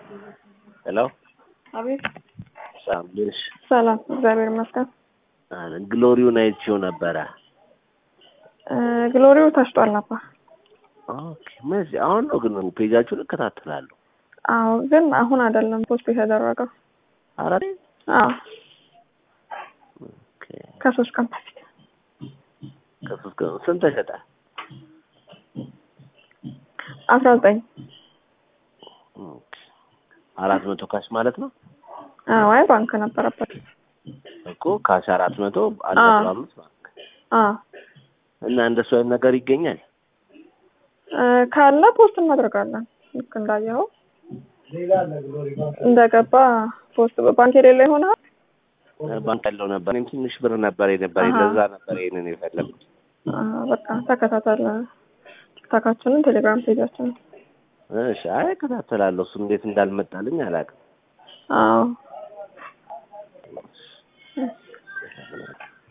ሄሎ አቤት። ሳምሽ ሰላም እግዚአብሔር ይመስገን። ግሎሪውን አይቼው ነበረ። ግሎሪው ታሽጧል አባ። ኦኬ ማለት አሁን ነው ግን ፔጃችሁን እከታተላለሁ። አዎ ግን አሁን አይደለም ፖስት የተደረገው። አራሬ አዎ ኦኬ ከሶስት ቀን በፊት። ከሶስት ቀን ስንት ተሸጠ? 19 ኦኬ 400 ካሽ ማለት ነው? አዎ አይ ባንክ ነበረበት እኮ ካሽ 400 1.5 ባንክ። እና እንደሱ አይነት ነገር ይገኛል? ካለ ፖስት እናደርጋለን። ልክ እንዳየው እንደገባ ፖስት ባንክ የሌለ ይሆናል። ባንክ ያለው ነበር። እኔም ትንሽ ብር ነበር ለዛ ነበር ይሄንን የፈለኩት። በቃ ተከታተል ቲክቶካችንን ቴሌግራም ፔጃችንን። እሺ አይ እከታተላለሁ። እሱ እንዴት እንዳልመጣልኝ አላውቅም። አዎ